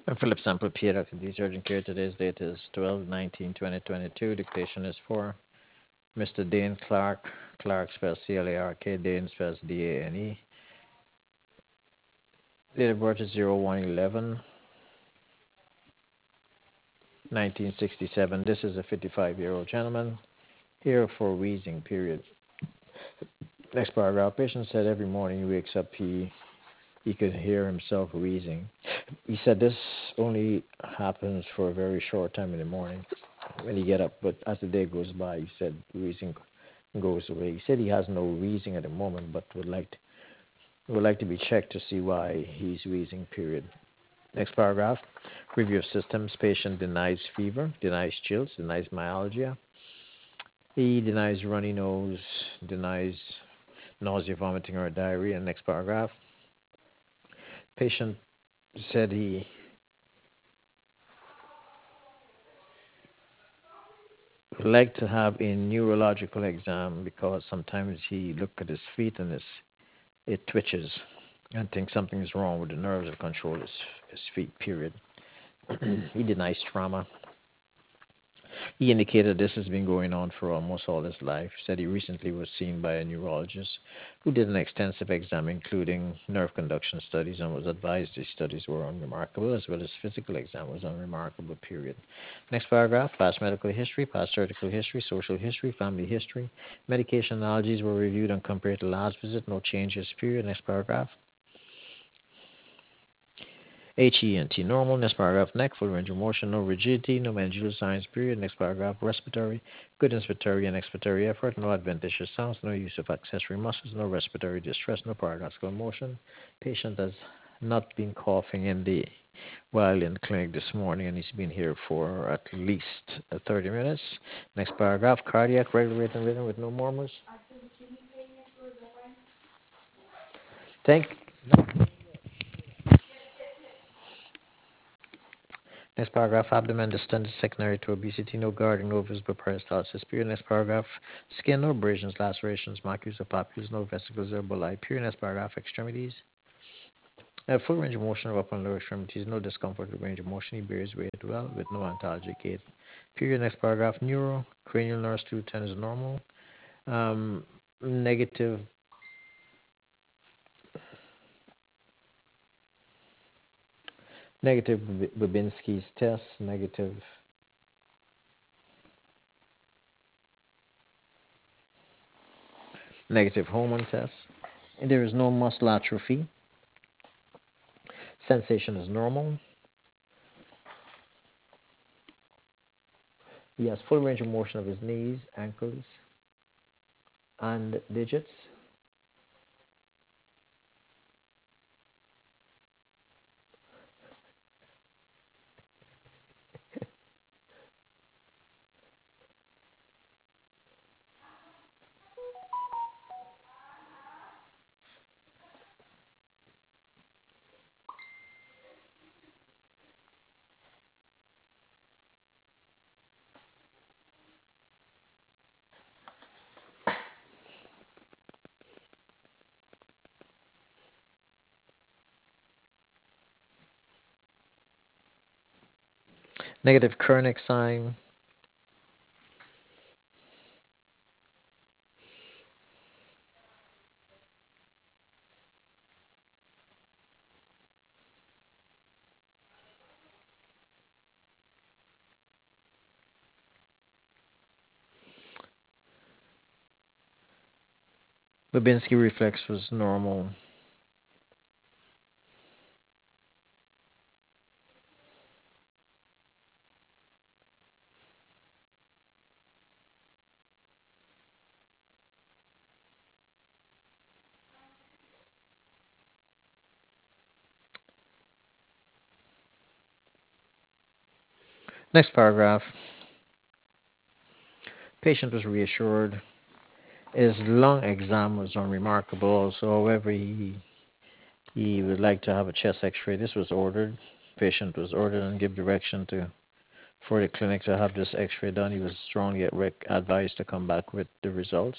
I'm Philip Sample Pierre, Dr. D. Urgent Care. Today's date is 12/19/2022. Dictation is for Mr. Dane Clark. Clark spells C-L-A-R-K. Dane spells D-A-N-E. Date of birth is 01/11/1967. This is a 55-year-old gentleman here for wheezing, period. Next paragraph. Patient said every morning he wakes up, he could hear himself wheezing. He said this only happens for a very short time in the morning when he get up, but as the day goes by, he said wheezing goes away. He said he has no wheezing at the moment, but would like to be checked to see why he's wheezing. Period. Next paragraph. Review of systems. Patient denies fever, denies chills, denies myalgia. He denies runny nose, denies nausea, vomiting, or diarrhea. Next paragraph. Patient said he would like to have a neurological exam because sometimes he look at his feet and it twitches and thinks something is wrong with the nerves that control his feet. Period. He denies trauma. He indicated this has been going on for almost all his life. Said he recently was seen by a neurologist who did an extensive exam, including nerve conduction studies, and was advised these studies were unremarkable, as well as physical exam was unremarkable. Period. Next paragraph: past medical history, past surgical history, social history, family history. Medication allergies were reviewed and compared to last visit. No changes. Period. Next paragraph: HENT normal. Next paragraph, neck, full range of motion, no rigidity, no mandibular signs, period. Next paragraph, respiratory, good inspiratory and expiratory effort, no adventitious sounds, no use of accessory muscles, no respiratory distress, no paradoxical motion. Patient has not been coughing while in clinic this morning, and he's been here for at least 30 minutes. Next paragraph, cardiac, regular rate and rhythm with no murmurs. Thank Next paragraph, abdomen distended secondary to obesity, no guarding, no visible peristalsis. Period. Next paragraph, skin, no abrasions, lacerations, macules or papules, no vesicles or bulli. Period. Next paragraph, extremities. Full range of motion of upper and lower extremities, no discomfort with range of motion. He bears weight well with no antalgic gait. Period. Next paragraph, neuro, cranial nerve 210 is normal. Um, negative negative Babinski's test, negative hormone test. There is no muscle atrophy. Sensation is normal. He has full range of motion of his knees, ankles, and digits. Negative Kernick sign. Babinski reflex was normal. Next paragraph. Patient was reassured. His lung exam was unremarkable. Also, however, he would like to have a chest X-ray. This was ordered. Patient was ordered and give direction for the clinic to have this X-ray done. He was strongly advised to come back with the results.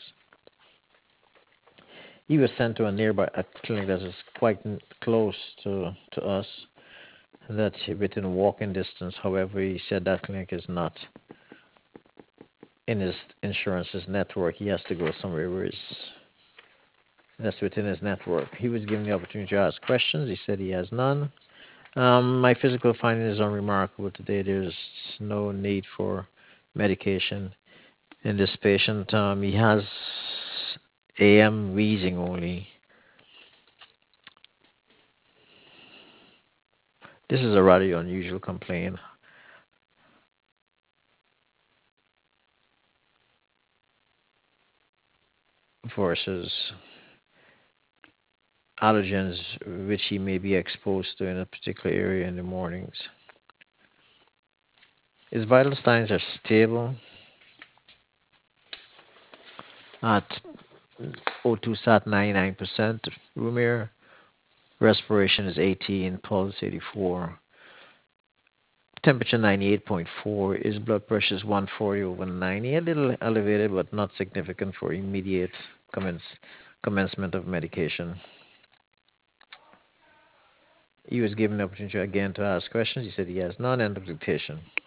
He was sent to a nearby clinic that is quite close to us. That's within walking distance. However, he said that clinic is not in his insurance's network. He has to go somewhere where that's within his network. He was given the opportunity to ask questions. He said he has none. My physical finding is unremarkable today. There's no need for medication in this patient. He has AM wheezing only. This is a rather unusual complaint versus allergens which he may be exposed to in a particular area in the mornings. His vital signs are stable at O2 sat 99%, room air, respiration is 18, pulse 84, temperature 98.4, his blood pressure is 140/90, a little elevated but not significant for immediate commencement of medication. He was given the opportunity again to ask questions. He said he has none. End of the patient.